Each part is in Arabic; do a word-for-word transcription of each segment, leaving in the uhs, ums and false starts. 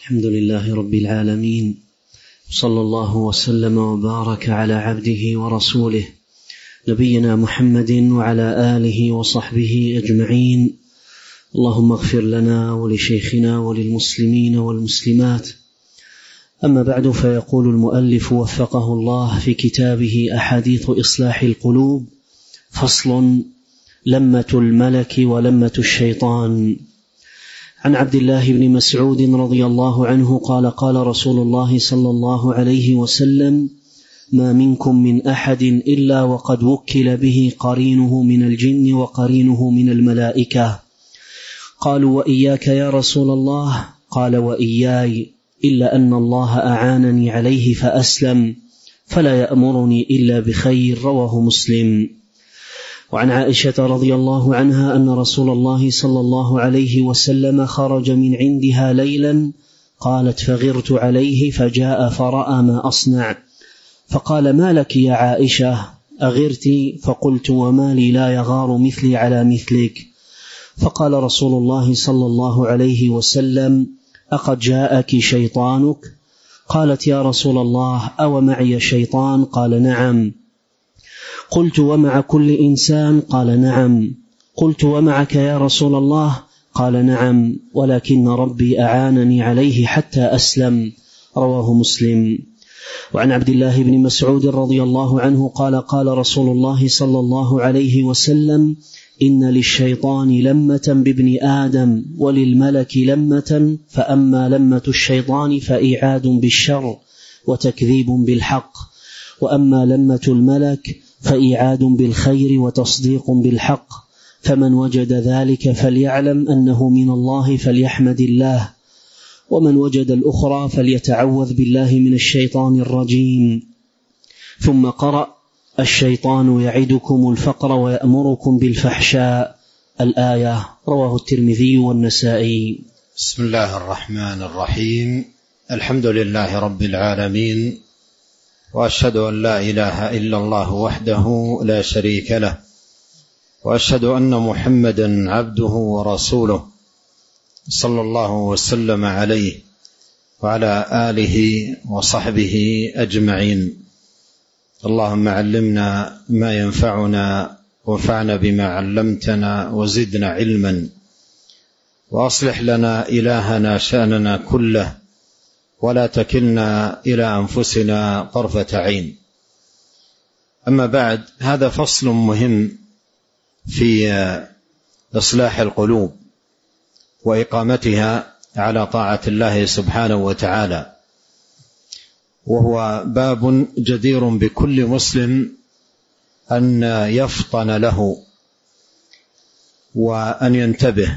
الحمد لله رب العالمين، صلى الله وسلم وبارك على عبده ورسوله نبينا محمد وعلى آله وصحبه أجمعين. اللهم اغفر لنا ولشيخنا وللمسلمين والمسلمات. أما بعد، فيقول المؤلف وفقه الله في كتابه أحاديث إصلاح القلوب: فصل: لمة الملك ولمة الشيطان. عن عبد الله بن مسعود رضي الله عنه قال: قال رسول الله صلى الله عليه وسلم: ما منكم من أحد إلا وقد وكل به قرينه من الجن وقرينه من الملائكة. قالوا: وإياك يا رسول الله؟ قال: وإياي، إلا أن الله أعانني عليه فأسلم، فلا يأمرني إلا بخير. رواه مسلم. وعن عائشة رضي الله عنها أن رسول الله صلى الله عليه وسلم خرج من عندها ليلا، قالت: فغرت عليه فجاء فرأى ما أصنع، فقال: ما لك يا عائشة، أغرت؟ فقلت: وما لي لا يغار مثلي على مثلك. فقال رسول الله صلى الله عليه وسلم: أقد جاءك شيطانك؟ قالت: يا رسول الله، أو معي شيطان؟ قال: نعم. قلت: ومع كل إنسان؟ قال: نعم. قلت: ومعك يا رسول الله؟ قال: نعم، ولكن ربي أعانني عليه حتى أسلم. رواه مسلم. وعن عبد الله بن مسعود رضي الله عنه قال: قال رسول الله صلى الله عليه وسلم: إن للشيطان لمة بابن آدم وللملك لمة، فأما لمة الشيطان فإيعاد بالشر وتكذيب بالحق، وأما لمة الملك فإيعاد بالخير وتصديق بالحق. فمن وجد ذلك فليعلم أنه من الله فليحمد الله، ومن وجد الأخرى فليتعوذ بالله من الشيطان الرجيم. ثم قرأ: الشيطان يعدكم الفقر ويأمركم بالفحشاء، الآية. رواه الترمذي والنسائي. بسم الله الرحمن الرحيم. الحمد لله رب العالمين، وأشهد أن لا إله إلا الله وحده لا شريك له، وأشهد أن محمدا عبده ورسوله صلى الله وسلم عليه وعلى آله وصحبه أجمعين. اللهم علمنا ما ينفعنا، وانفعنا بما علمتنا، وزدنا علما، وأصلح لنا إلهنا شأننا كله، ولا تكلنا إلى أنفسنا طرفة عين. أما بعد، هذا فصل مهم في إصلاح القلوب وإقامتها على طاعة الله سبحانه وتعالى، وهو باب جدير بكل مسلم أن يفطن له وأن ينتبه.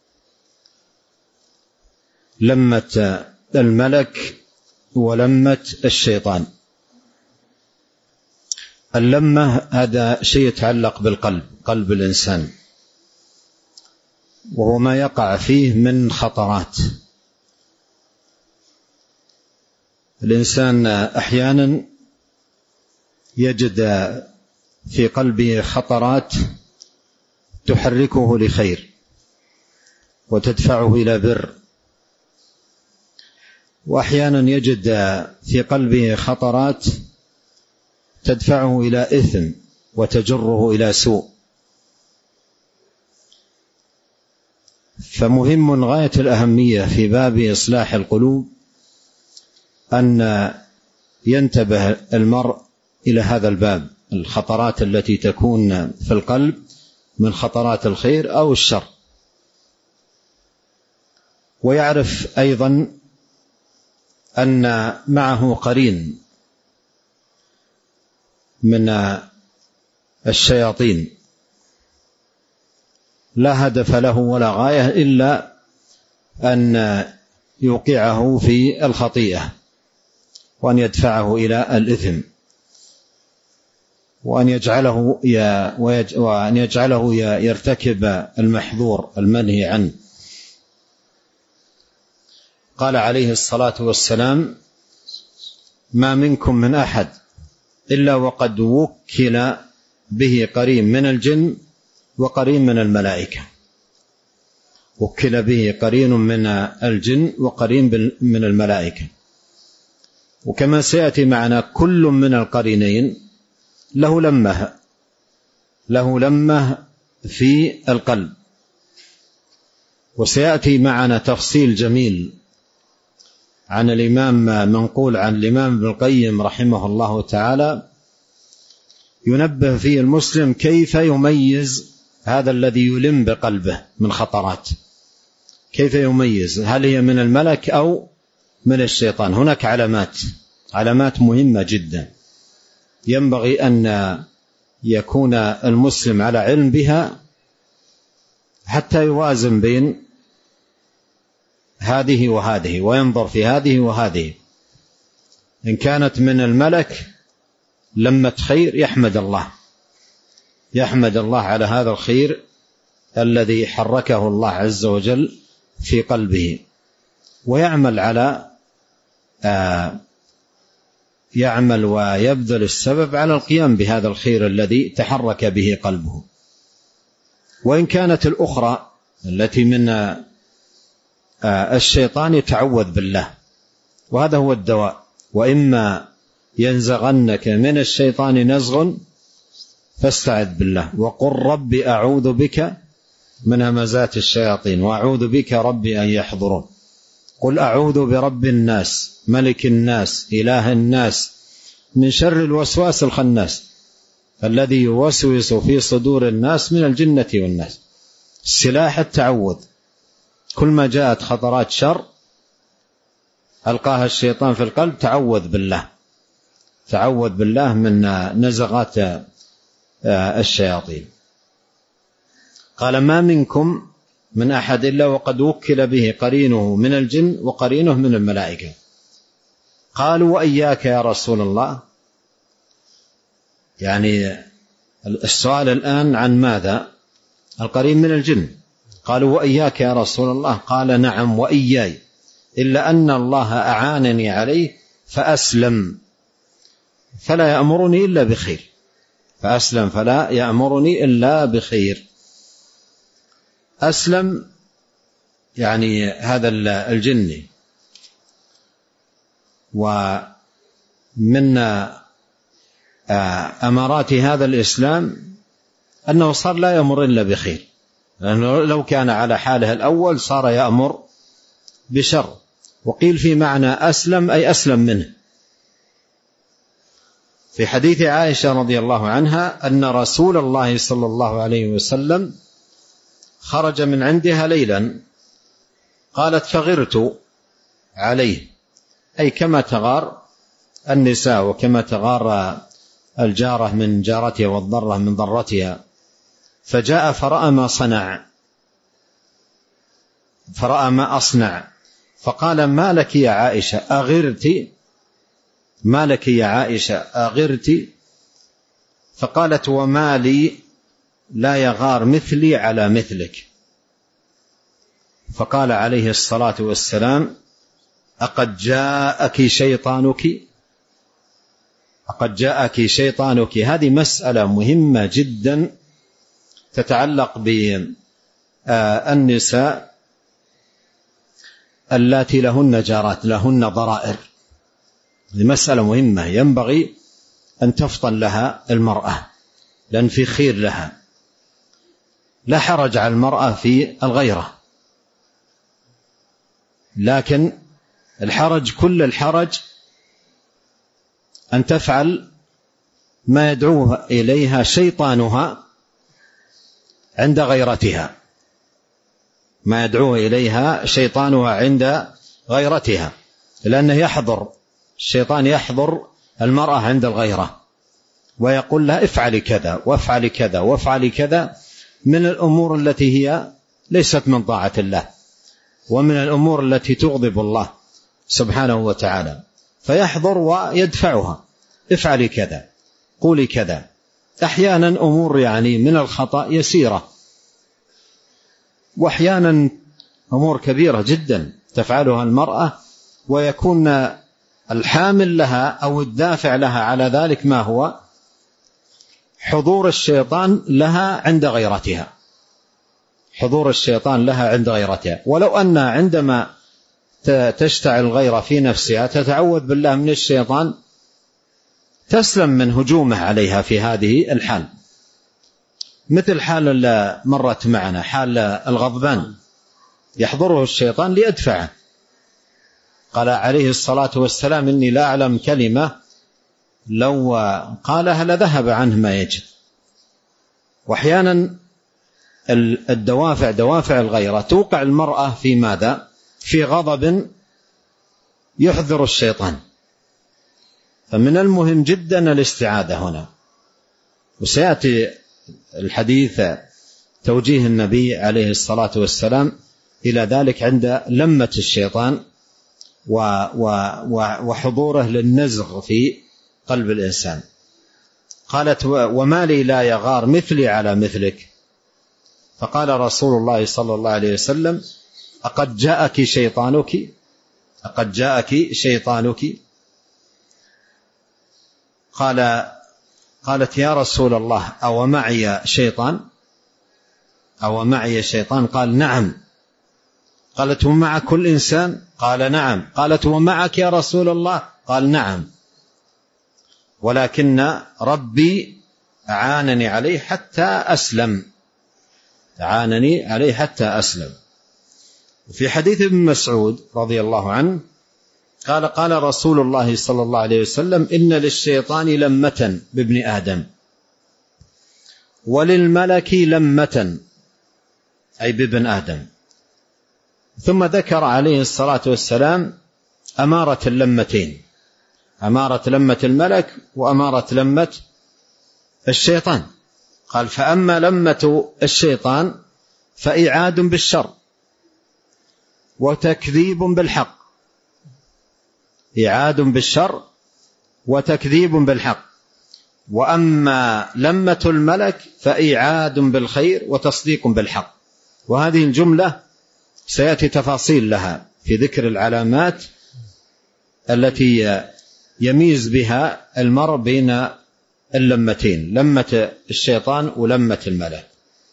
لمة الملك ولمة الشيطان. اللمة هذا شيء يتعلق بالقلب، قلب الإنسان، وهو ما يقع فيه من خطرات. الإنسان أحيانا يجد في قلبه خطرات تحركه لخير وتدفعه إلى بر، وأحيانا يجد في قلبه خطرات تدفعه إلى إثم وتجره إلى سوء. فمهم غاية الأهمية في باب إصلاح القلوب أن ينتبه المرء إلى هذا الباب، الخطرات التي تكون في القلب من خطرات الخير أو الشر، ويعرف أيضا أن معه قرين من الشياطين لا هدف له ولا غاية إلا أن يوقعه في الخطيئة، وأن يدفعه إلى الإثم، وأن يجعله وأن يجعله يرتكب المحظور المنهي عنه. قال عليه الصلاة والسلام: ما منكم من أحد إلا وقد وكل به قرين من الجن وقرين من الملائكة. وكل به قرين من الجن وقرين من الملائكة. وكما سيأتي معنا كل من القرينين له لمة له لمة في القلب. وسيأتي معنا تفصيل جميل عن الإمام منقول عن الإمام ابن القيم رحمه الله تعالى ينبه فيه المسلم كيف يميز هذا الذي يلم بقلبه من خطرات، كيف يميز هل هي من الملك أو من الشيطان. هناك علامات علامات مهمة جدا ينبغي أن يكون المسلم على علم بها حتى يوازن بين هذه وهذه وينظر في هذه وهذه. إن كانت من الملك لمة خير يحمد الله يحمد الله على هذا الخير الذي حركه الله عز وجل في قلبه، ويعمل على آه يعمل ويبذل السبب على القيام بهذا الخير الذي تحرك به قلبه. وإن كانت الأخرى التي من آه الشيطان يتعوذ بالله، وهذا هو الدواء. وإما ينزغنك من الشيطان نزغ فاستعذ بالله وقل رب أعوذ بك من همزات الشياطين وأعوذ بك ربي أن يحضرون. قل أعوذ برب الناس ملك الناس إله الناس من شر الوسواس الخناس الذي يوسوس في صدور الناس من الجنة والناس. السلاح التعوذ، كل ما جاءت خطرات شر ألقاها الشيطان في القلب تعوذ بالله تعوذ بالله من نزغات الشياطين. قال ما منكم من أحد إلا وقد وكل به قرينه من الجن وقرينه من الملائكة. قالوا وإياك يا رسول الله، يعني السؤال الآن عن ماذا؟ القرين من الجن. قالوا وإياك يا رسول الله، قال نعم وإياي، إلا أن الله أعانني عليه فأسلم فلا يأمرني إلا بخير فأسلم فلا يأمرني إلا بخير. أسلم يعني هذا الجني. ومن أمارات هذا الإسلام أنه صار لا يأمر إلا بخير، لأنه لو كان على حاله الأول صار يأمر بشر. وقيل في معنى أسلم أي أسلم منه. في حديث عائشة رضي الله عنها أن رسول الله صلى الله عليه وسلم خرج من عندها ليلا، قالت فغرت عليه، أي كما تغار النساء وكما تغار الجارة من جارتها والضرة من ضرتها. فجاء فرأى ما صنع فرأى ما أصنع فقال ما لك يا عائشة أغرت ما لك يا عائشة أغرت؟ فقالت وما لي لا يغار مثلي على مثلك. فقال عليه الصلاة والسلام أقد جاءك شيطانك أقد جاءك شيطانك. هذه مسألة مهمة جدا تتعلق بالنساء اللاتي لهن جارات لهن ضرائر. هذه مسألة مهمة ينبغي أن تفطن لها المرأة، لأن في خير لها. لا حرج على المرأة في الغيرة، لكن الحرج كل الحرج أن تفعل ما يدعوها إليها شيطانها عند غيرتها ما يدعوها إليها شيطانها عند غيرتها، لأنه يحضر الشيطان يحضر المرأة عند الغيرة ويقول لها افعلي كذا وافعلي كذا وافعلي كذا من الأمور التي هي ليست من طاعة الله ومن الأمور التي تغضب الله سبحانه وتعالى، فيحضر ويدفعها افعلي كذا قولي كذا. أحيانا أمور يعني من الخطأ يسيرة، وأحيانا أمور كبيرة جدا تفعلها المرأة ويكون الحامل لها أو الدافع لها على ذلك ما هو حضور الشيطان لها عند غيرتها. حضور الشيطان لها عند غيرتها، ولو أن عندما تشتعل الغيرة في نفسها تتعوذ بالله من الشيطان تسلم من هجومه عليها في هذه الحال، مثل حال اللي مرت معنا، حال الغضبان يحضره الشيطان ليدفعه. قال عليه الصلاة والسلام: إني لا أعلم كلمة لو قالها لذهب عنه ما يجد. وأحيانا الدوافع دوافع الغيرة توقع المرأة في ماذا؟ في غضب يحذر الشيطان. فمن المهم جدا الاستعاذة هنا، وسيأتي الحديث توجيه النبي عليه الصلاة والسلام إلى ذلك عند لمة الشيطان وحضوره للنزغ في قلب الإنسان. قالت: وما لي لا يغار مثلي على مثلك؟ فقال رسول الله صلى الله عليه وسلم: أقد جاءك شيطانك أقد جاءك شيطانك قال قالت: يا رسول الله أو معي شيطان أو معي شيطان؟ قال: نعم. قالت: ومع كل إنسان؟ قال: نعم. قالت: ومعك يا رسول الله؟ قال: نعم، ولكن ربي أعانني عليه حتى أسلم أعانني عليه حتى أسلم. وفي حديث ابن مسعود رضي الله عنه قال: قال رسول الله صلى الله عليه وسلم: إن للشيطان لمة بابن آدم وللملك لمة، أي بابن آدم. ثم ذكر عليه الصلاة والسلام أمارة اللمتين، أمارة لمة الملك وأمارة لمة الشيطان. قال: فأما لمة الشيطان فإعاد بالشر وتكذيب بالحق، إعاد بالشر وتكذيب بالحق. وأما لمة الملك فإعاد بالخير وتصديق بالحق. وهذه الجملة سيأتي تفاصيل لها في ذكر العلامات التي يميز بها المرء بين اللمتين، لمة الشيطان ولمة الملك.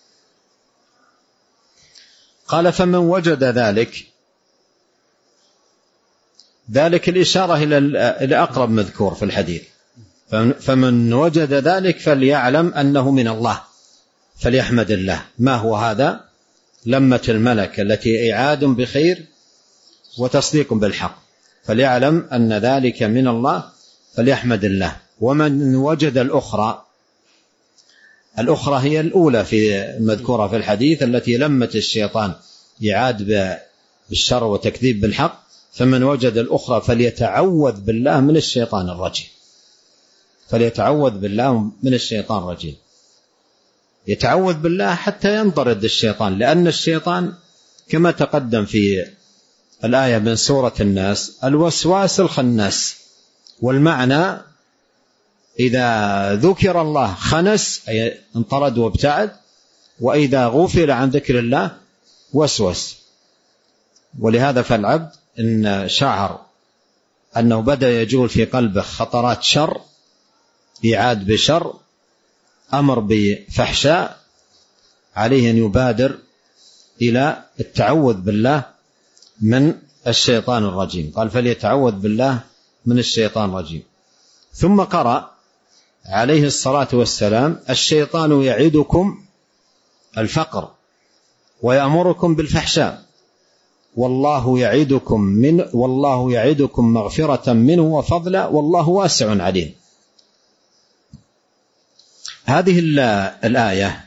قال: فمن وجد ذلك، ذلك الإشارة إلى أقرب مذكور في الحديث، فمن وجد ذلك فليعلم أنه من الله فليحمد الله. ما هو هذا؟ لمة الملك التي إعاد بخير وتصديق بالحق، فليعلم أن ذلك من الله فليحمد الله. ومن وجد الأخرى، الأخرى هي الأولى في المذكورة في الحديث التي لمت الشيطان إعاد بالشر وتكذيب بالحق، فمن وجد الأخرى فليتعوذ بالله من الشيطان الرجيم، فليتعوذ بالله من الشيطان الرجيم. يتعوذ بالله حتى ينطرد الشيطان، لأن الشيطان كما تقدم في الآية من سورة الناس الوسواس الخناس، والمعنى إذا ذكر الله خنس أي انطرد وابتعد، وإذا غفل عن ذكر الله وسوس. ولهذا فالعبد إن شعر أنه بدأ يجول في قلبه خطرات شر، إعاد بشر، أمر بفحشاء، عليه أن يبادر إلى التعوذ بالله من الشيطان الرجيم. قال: فليتعوذ بالله من الشيطان الرجيم. ثم قرأ عليه الصلاة والسلام: الشيطان يعدكم الفقر ويأمركم بالفحشاء والله يعدكم من والله يعدكم مغفرة منه وفضلا والله واسع عليم. هذه الآية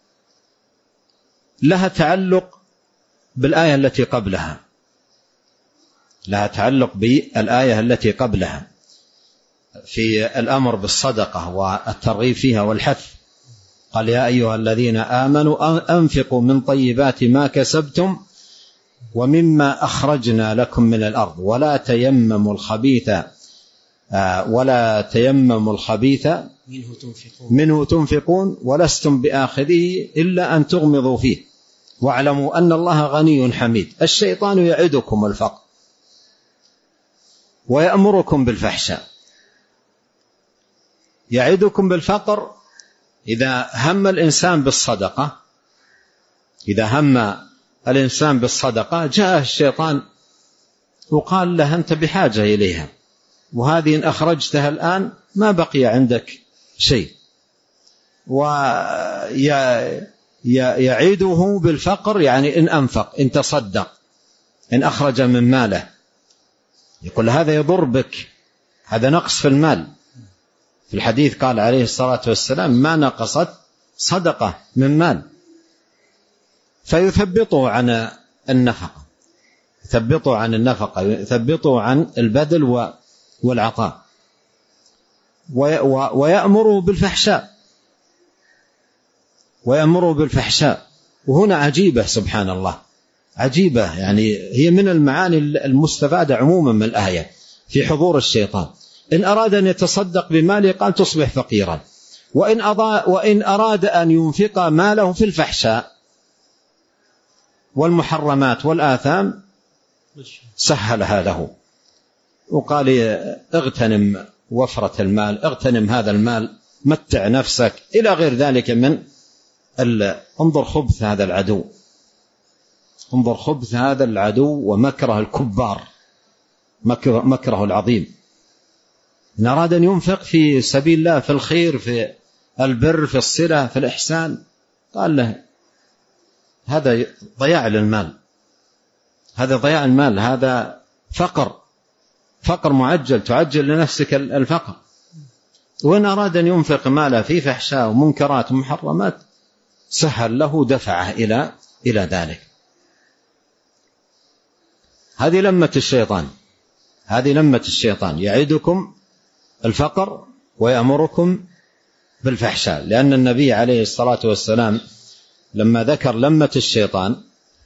لها تعلق بالآية التي قبلها، لها تعلق بالآية التي قبلها في الأمر بالصدقة والترغيب فيها والحث. قال: يا أيها الذين آمنوا أنفقوا من طيبات ما كسبتم ومما أخرجنا لكم من الأرض ولا تيمموا الخبيث ولا تيمموا الخبيث منه تنفقون, منه تنفقون ولستم بآخذه إلا أن تغمضوا فيه واعلموا أن الله غني حميد. الشيطان يعدكم الفقر ويأمركم بالفحشاء. يعدكم بالفقر إذا هم الإنسان بالصدقة إذا هم الإنسان بالصدقة جاء الشيطان وقال له أنت بحاجة إليها، وهذه إن أخرجتها الآن ما بقي عندك شيء، ويعيده بالفقر، يعني إن أنفق، إن تصدق، إن أخرج من ماله، يقول هذا يضر بك، هذا نقص في المال. في الحديث قال عليه الصلاة والسلام ما نقصت صدقة من مال، فيثبطه عن النفقة، يثبطه عن النفقة، يثبطه عن البذل والعطاء، ويأمره بالفحشاء، ويأمره بالفحشاء. وهنا عجيبة سبحان الله، عجيبة، يعني هي من المعاني المستفادة عموما من الآية في حضور الشيطان. إن أراد أن يتصدق بماله قال تصبح فقيرا، وإن, وإن أراد أن ينفق ماله في الفحشاء والمحرمات والآثام سهلها له، وقال اغتنم وفرة المال، اغتنم هذا المال، متع نفسك، إلى غير ذلك من انظر خبث هذا العدو، انظر خبث هذا العدو ومكره الكبار، مكره العظيم. إن أراد أن ينفق في سبيل الله، في الخير، في البر، في الصلة، في الإحسان، قال له هذا ضياع للمال، هذا ضياع المال، هذا فقر، فقر معجل، تعجل لنفسك الفقر. وإن أراد أن ينفق ماله في فحشاء ومنكرات ومحرمات سهل له دفعه إلى إلى ذلك. هذه لمة الشيطان، هذه لمة الشيطان، يعدكم الفقر ويأمركم بالفحشاء. لأن النبي عليه الصلاة والسلام لما ذكر لمة الشيطان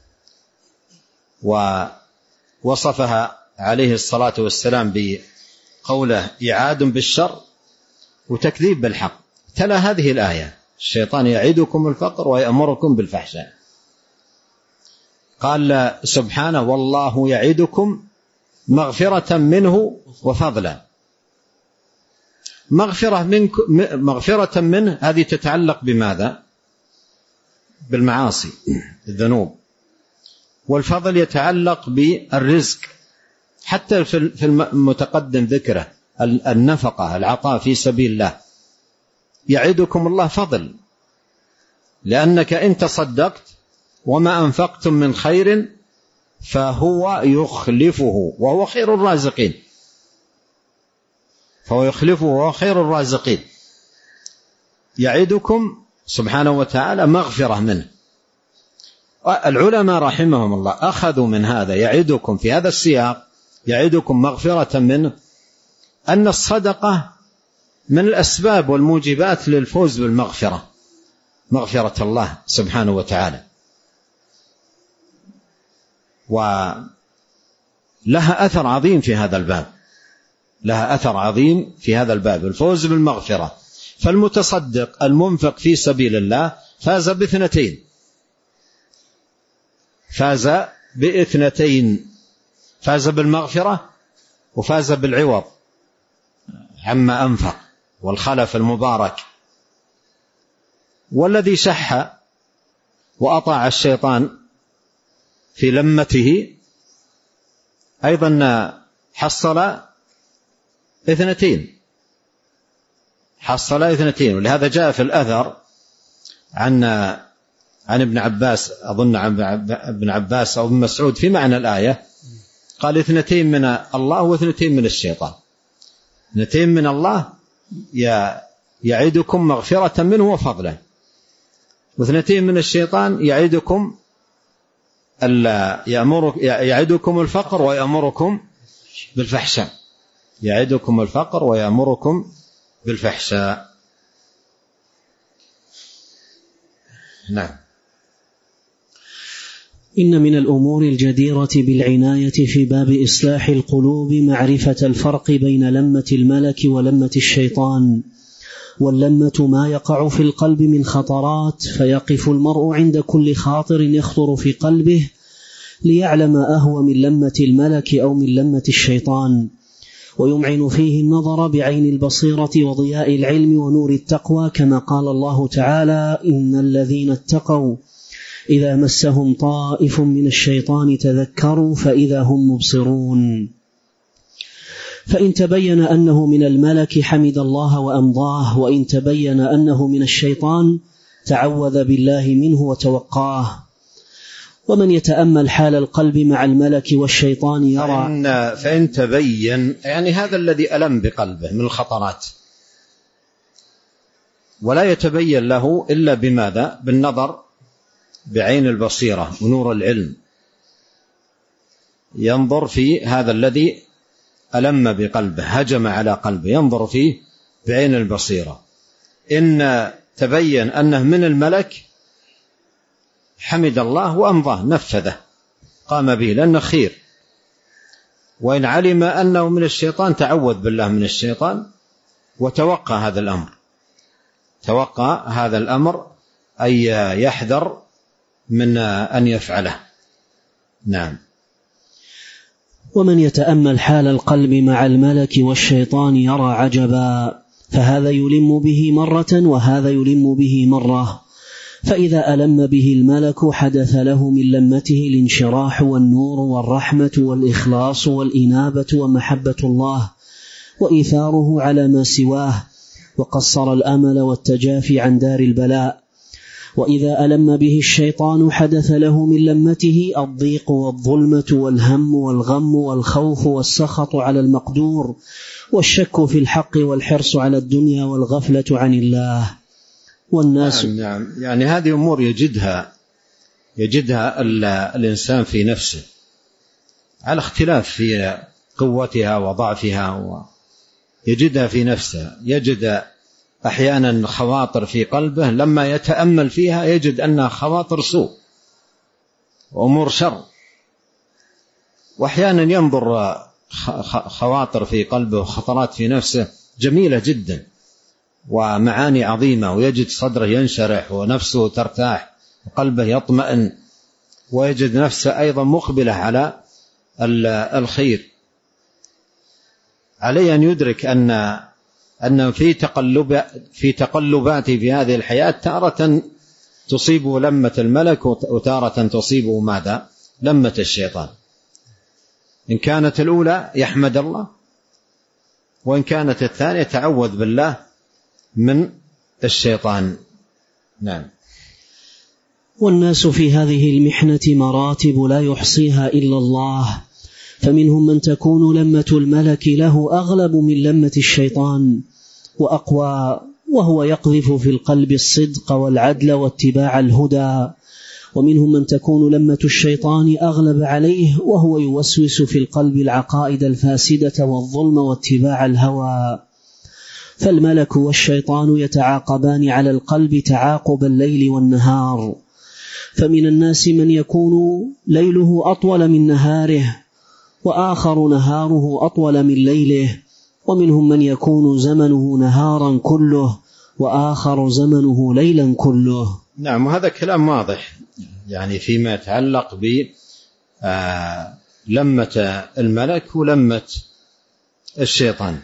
ووصفها عليه الصلاة والسلام بقوله إعاد بالشر وتكذيب بالحق، تلا هذه الآية: الشيطان يعدكم الفقر ويأمركم بالفحشاء. قال سبحانه: والله يعدكم مغفرة منه وفضلا. مغفرة منك، مغفرة منه، هذه تتعلق بماذا؟ بالمعاصي، الذنوب. والفضل يتعلق بالرزق، حتى في المتقدم ذكره النفقة، العطاء في سبيل الله، يعدكم الله فضل، لأنك إن تصدقت وما أنفقتم من خير فهو يخلفه وهو خير الرازقين، فهو يخلفه وهو خير الرازقين. يعدكم سبحانه وتعالى مغفرة منه. العلماء رحمهم الله أخذوا من هذا يعدكم في هذا السياق، يعدكم مغفرة منه، أن الصدقة من الأسباب والموجبات للفوز بالمغفرة، مغفرة الله سبحانه وتعالى، ولها أثر عظيم في هذا الباب، لها أثر عظيم في هذا الباب، الفوز بالمغفرة. فالمتصدق المنفق في سبيل الله فاز باثنتين، فاز باثنتين، فاز بالمغفرة وفاز بالعوض عما أنفق والخلف المبارك. والذي شح وأطاع الشيطان في لمته أيضا حصل اثنتين، حصل اثنتين. ولهذا جاء في الأثر عن عن ابن عباس، أظن عن ابن عباس أو ابن مسعود، في معنى الآية، قال اثنتين من الله واثنتين من الشيطان. اثنتين من الله يعدكم مغفرة منه وفضلا، واثنتين من الشيطان يعدكم يأمرك يعدكم الفقر ويأمركم بالفحشاء، يعدكم الفقر ويأمركم بالفحشاء. نعم. إن من الأمور الجديرة بالعناية في باب إصلاح القلوب معرفة الفرق بين لمة الملك ولمة الشيطان. واللمة ما يقع في القلب من خطرات، فيقف المرء عند كل خاطر يخطر في قلبه ليعلم أهو من لمة الملك أو من لمة الشيطان، ويمعن فيه النظر بعين البصيرة وضياء العلم ونور التقوى، كما قال الله تعالى: إن الذين اتقوا إذا مسهم طائف من الشيطان تذكروا فإذا هم مبصرون. فإن تبين أنه من الملك حمد الله وأمضاه، وإن تبين أنه من الشيطان تعوذ بالله منه وتوقاه. ومن يتأمل حال القلب مع الملك والشيطان يرى فإن, فإن تبين يعني هذا الذي ألم بقلبه من الخطرات، ولا يتبين له إلا بماذا؟ بالنظر بعين البصيرة ونور العلم، ينظر في هذا الذي ألم بقلبه هجم على قلبه، ينظر فيه بعين البصيرة. إن تبين أنه من الملك حمد الله وأمضاه، نفذه قام به لأنه خير. وإن علم أنه من الشيطان تعوذ بالله من الشيطان وتوقع هذا الأمر، توقع هذا الأمر أي يحذر من أن يفعله. نعم. ومن يتأمل حال القلب مع الملك والشيطان يرى عجبا، فهذا يلم به مرة وهذا يلم به مرة. فإذا ألم به الملك حدث له من لمته الانشراح والنور والرحمة والإخلاص والإنابة ومحبة الله وإيثاره على ما سواه، وقصر الأمل والتجافي عن دار البلاء. وإذا ألم به الشيطان حدث له من لمته الضيق والظلمة والهم والغم والخوف والسخط على المقدور والشك في الحق والحرص على الدنيا والغفلة عن الله. والناس نعم, نعم يعني هذه أمور يجدها يجدها الإنسان في نفسه على اختلاف في قوتها وضعفها، ويجدها في نفسه. يجد أحيانا خواطر في قلبه لما يتأمل فيها يجد أنها خواطر سوء وأمور شر، وأحيانا ينظر خواطر في قلبه وخطرات في نفسه جميلة جدا ومعاني عظيمة، ويجد صدره ينشرح ونفسه ترتاح وقلبه يطمئن، ويجد نفسه أيضا مقبلة على الخير. عليه أن يدرك أن أن في تقلب في تقلباته في هذه الحياة تارة تصيبه لمة الملك وتارة تصيبه ماذا؟ لمة الشيطان. إن كانت الأولى يحمد الله، وإن كانت الثانية تعوذ بالله من الشيطان. نعم. والناس في هذه المحنة مراتب لا يحصيها إلا الله، فمنهم من تكون لمة الملك له أغلب من لمة الشيطان وأقوى، وهو يقذف في القلب الصدق والعدل واتباع الهدى. ومنهم من تكون لمة الشيطان أغلب عليه، وهو يوسوس في القلب العقائد الفاسدة والظلم واتباع الهوى. فالملك والشيطان يتعاقبان على القلب تعاقب الليل والنهار، فمن الناس من يكون ليله أطول من نهاره، وآخر نهاره أطول من ليله، ومنهم من يكون زمنه نهارا كله وآخر زمنه ليلا كله. نعم، وهذا كلام واضح يعني فيما يتعلق بلمة الملك ولمة الشيطان.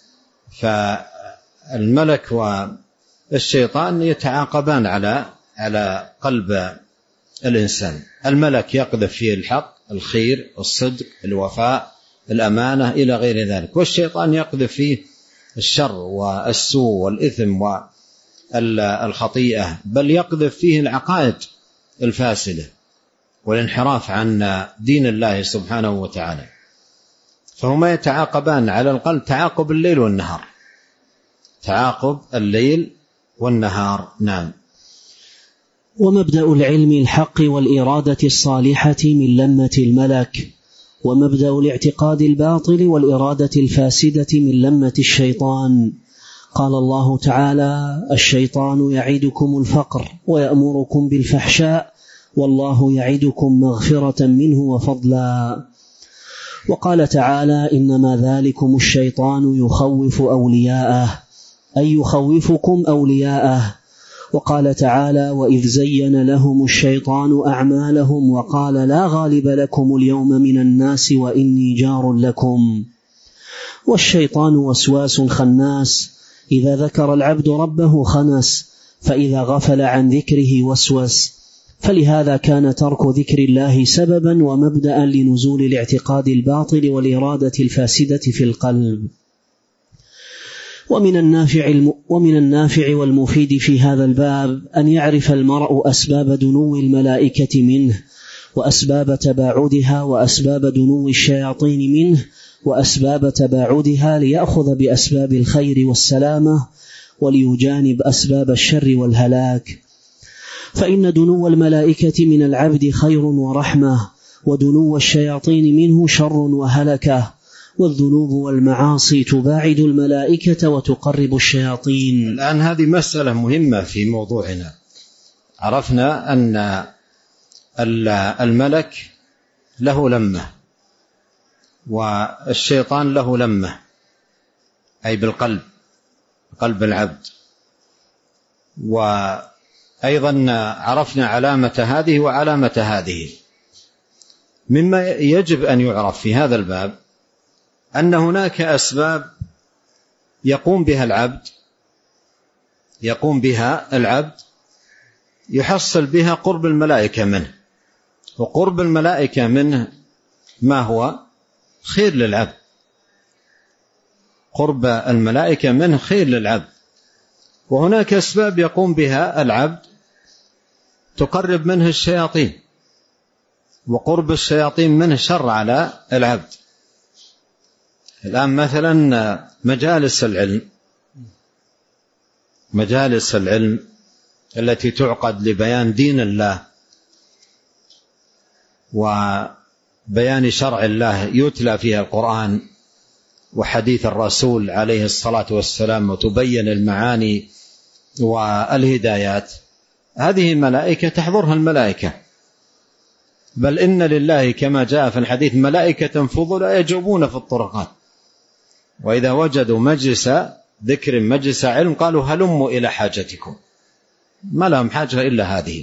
فالملك والشيطان يتعاقبان على على قلب الإنسان. الملك يقذف فيه الحق، الخير، الصدق، الوفاء، الأمانة إلى غير ذلك، والشيطان يقذف فيه الشر والسوء والإثم والخطيئة، بل يقذف فيه العقائد الفاسدة والانحراف عن دين الله سبحانه وتعالى. فهما يتعاقبان على القلب تعاقب الليل والنهار، تعاقب الليل والنهار. نعم. ومبدأ العلم الحق والإرادة الصالحة من لمة الملك، ومبدأ الاعتقاد الباطل والإرادة الفاسدة من لمة الشيطان. قال الله تعالى: الشيطان يعدكم الفقر ويأمركم بالفحشاء والله يعدكم مغفرة منه وفضلا. وقال تعالى: إنما ذلكم الشيطان يخوف أولياءه، أي يخوفكم أولياءه. وقال تعالى: وإذ زين لهم الشيطان أعمالهم وقال لا غالب لكم اليوم من الناس وإني جار لكم. والشيطان وسواس خناس، إذا ذكر العبد ربه خنس، فإذا غفل عن ذكره وسوس. فلهذا كان ترك ذكر الله سببا ومبدأ لنزول الاعتقاد الباطل والإرادة الفاسدة في القلب. ومن النافع, الم... ومن النافع والمفيد في هذا الباب أن يعرف المرء أسباب دنو الملائكة منه، وأسباب تباعدها، وأسباب دنو الشياطين منه، وأسباب تباعدها، ليأخذ بأسباب الخير والسلامة وليجانب أسباب الشر والهلاك. فإن دنو الملائكة من العبد خير ورحمة، ودنو الشياطين منه شر وهلكة. والذنوب والمعاصي تباعد الملائكة وتقرب الشياطين. الآن هذه مسألة مهمة في موضوعنا. عرفنا أن الملك له لمة والشيطان له لمة، أي بالقلب، قلب العبد. وأيضا عرفنا علامة هذه وعلامة هذه. مما يجب أن يعرف في هذا الباب أن هناك أسباب يقوم بها العبد يقوم بها العبد يحصل بها قرب الملائكة منه، وقرب الملائكة منه ما هو؟ خير للعبد. قرب الملائكة منه خير للعبد. وهناك أسباب يقوم بها العبد تقرب منه الشياطين، وقرب الشياطين منه شر على العبد. الآن مثلا مجالس العلم مجالس العلم التي تعقد لبيان دين الله وبيان شرع الله، يتلى فيها القرآن وحديث الرسول عليه الصلاة والسلام، وتبين المعاني والهدايات. هذه الملائكة تحضرها الملائكة، بل إن لله كما جاء في الحديث ملائكة فضلا يجوبون في الطرقات، وإذا وجدوا مجلس ذكر مجلس علم قالوا هلموا إلى حاجتكم، ما لهم حاجة إلا هذه.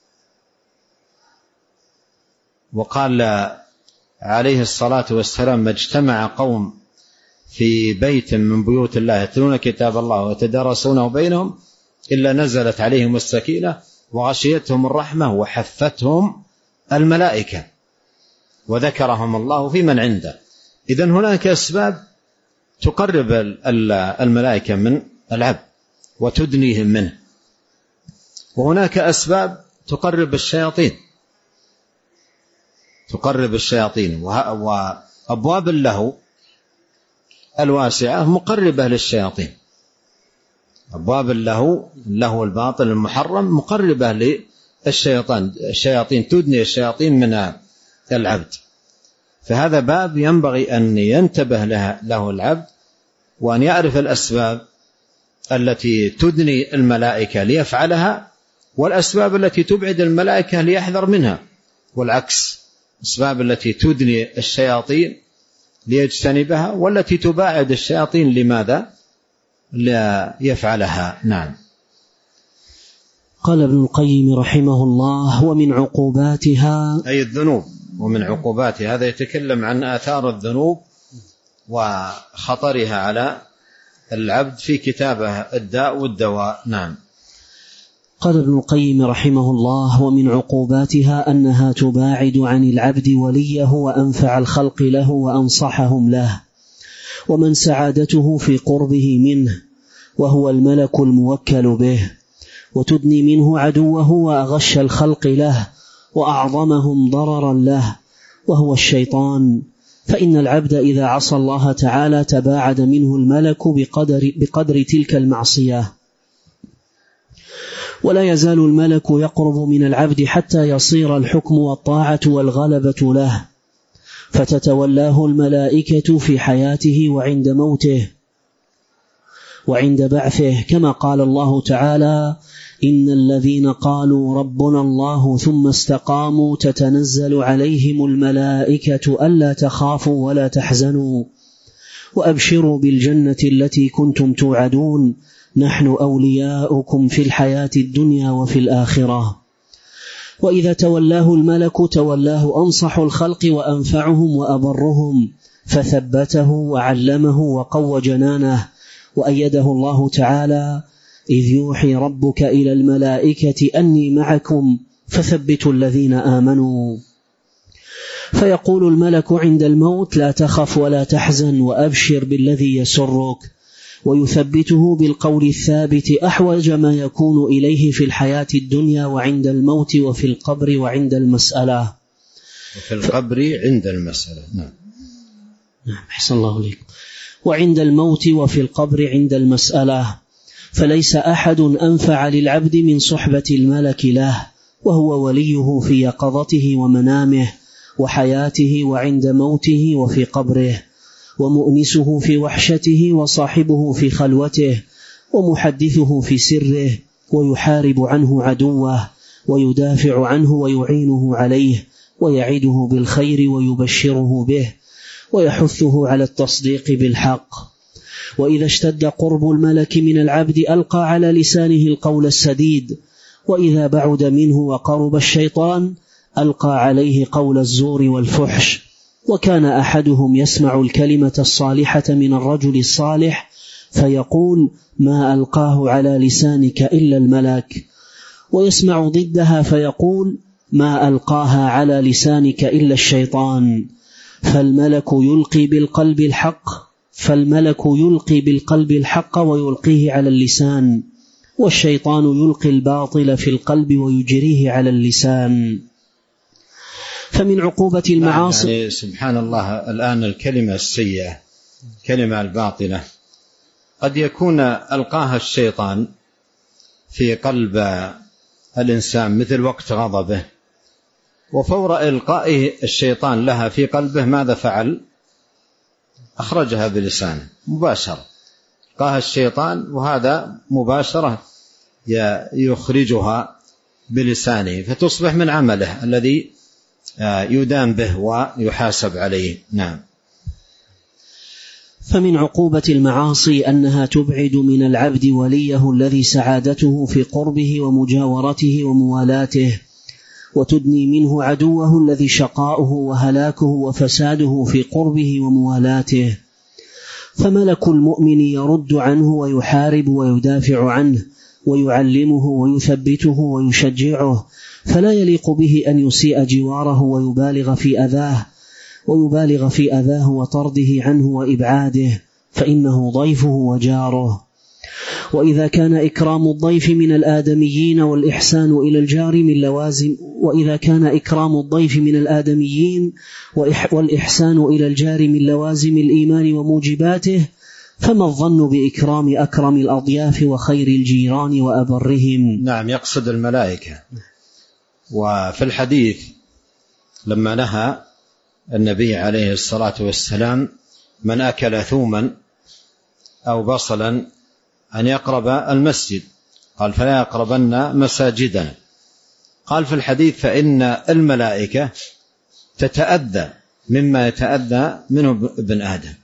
وقال عليه الصلاة والسلام ما اجتمع قوم في بيت من بيوت الله يتلون كتاب الله ويتدارسونه بينهم إلا نزلت عليهم السكينة وغشيتهم الرحمة وحفتهم الملائكة وذكرهم الله في من عنده. إذن هناك أسباب تقرب الملائكة من العبد وتدنيهم منه، وهناك أسباب تقرب الشياطين تقرب الشياطين وأبواب اللهو الواسعة مقربة للشياطين. أبواب اللهو اللهو الباطل المحرم مقربة للشيطان الشياطين تدني الشياطين من العبد. فهذا باب ينبغي أن ينتبه له العبد، وأن يعرف الأسباب التي تدني الملائكة ليفعلها، والأسباب التي تبعد الملائكة ليحذر منها، والعكس، الأسباب التي تدني الشياطين ليجتنبها، والتي تباعد الشياطين لماذا؟ لا يفعلها. نعم. قال ابن القيم رحمه الله: ومن عقوباتها أي الذنوب، ومن عقوباتها، هذا يتكلم عن آثار الذنوب وخطرها على العبد في كتابه الداء والدواء. نعم. قال ابن القيم رحمه الله: ومن عقوباتها أنها تباعد عن العبد وليه وأنفع الخلق له وأنصحهم له، ومن سعادته في قربه منه، وهو الملك الموكل به، وتدني منه عدوه وأغش الخلق له وأعظمهم ضررا له، وهو الشيطان. فإن العبد إذا عصى الله تعالى تباعد منه الملك بقدر, بقدر تلك المعصية، ولا يزال الملك يقرب من العبد حتى يصير الحكم والطاعة والغلبة له، فتتولاه الملائكة في حياته وعند موته وعند بعثه، كما قال الله تعالى: إن الذين قالوا ربنا الله ثم استقاموا تتنزل عليهم الملائكة ألا تخافوا ولا تحزنوا وأبشروا بالجنة التي كنتم توعدون نحن أولياؤكم في الحياة الدنيا وفي الآخرة. وإذا تولاه الملك تولاه أنصح الخلق وأنفعهم وأبرهم، فثبته وعلمه وقوى جنانه، وأيده الله تعالى: إذ يوحي ربك إلى الملائكة أني معكم فثبتوا الذين آمنوا. فيقول الملك عند الموت: لا تخف ولا تحزن وأبشر بالذي يسرك، ويثبته بالقول الثابت أحوج ما يكون إليه في الحياة الدنيا وعند الموت وفي القبر وعند المسألة. وفي القبر عند المسألة. نعم. نعم، أحسن الله لك. وعند الموت وفي القبر عند المسألة. فليس أحد أنفع للعبد من صحبة الملك له، وهو وليه في يقظته ومنامه وحياته وعند موته وفي قبره، ومؤنسه في وحشته وصاحبه في خلوته، ومحدثه في سره، ويحارب عنه عدوه ويدافع عنه ويعينه عليه، ويعده بالخير ويبشره به، ويحثه على التصديق بالحق. وإذا اشتد قرب الملك من العبد ألقى على لسانه القول السديد، وإذا بعد منه وقرب الشيطان ألقى عليه قول الزور والفحش. وكان أحدهم يسمع الكلمة الصالحة من الرجل الصالح فيقول: ما ألقاه على لسانك إلا الملك، ويسمع ضدها فيقول: ما ألقاها على لسانك إلا الشيطان. فالملك يلقي بالقلب الحق فالملك يلقي بالقلب الحق ويلقيه على اللسان، والشيطان يلقي الباطل في القلب ويجريه على اللسان. فمن عقوبة المعاصي يعني سبحان الله، الآن الكلمة السيئة، كلمة الباطلة، قد يكون ألقاها الشيطان في قلب الإنسان مثل وقت غضبه، وفور إلقائه الشيطان لها في قلبه ماذا فعل؟ أخرجها بلسانه مباشرة، ألقاها الشيطان وهذا مباشرة يخرجها بلسانه، فتصبح من عمله الذي يدان به ويحاسب عليه. نعم. فمن عقوبة المعاصي أنها تبعد من العبد وليه الذي سعادته في قربه ومجاورته وموالاته، وتدني منه عدوه الذي شقاؤه وهلاكه وفساده في قربه وموالاته. فملك المؤمن يرد عنه ويحارب ويدافع عنه ويعلمه ويثبته ويشجعه، فلا يليق به أن يسيء جواره ويبالغ في أذاه ويبالغ في أذاه وطرده عنه وإبعاده، فإنه ضيفه وجاره. وإذا كان إكرام الضيف من الآدميين والإحسان إلى الجار من لوازم وإذا كان إكرام الضيف من الآدميين والإحسان إلى الجار من لوازم الإيمان وموجباته، فما الظن بإكرام أكرم الأضياف وخير الجيران وأبرهم؟ نعم، يقصد الملائكة. وفي الحديث لما نهى النبي عليه الصلاة والسلام من أكل ثوما أو بصلا أن يقرب المسجد، قال فلا يقربن مساجدنا. قال في الحديث فإن الملائكة تتأذى مما يتأذى منه ابن آدم.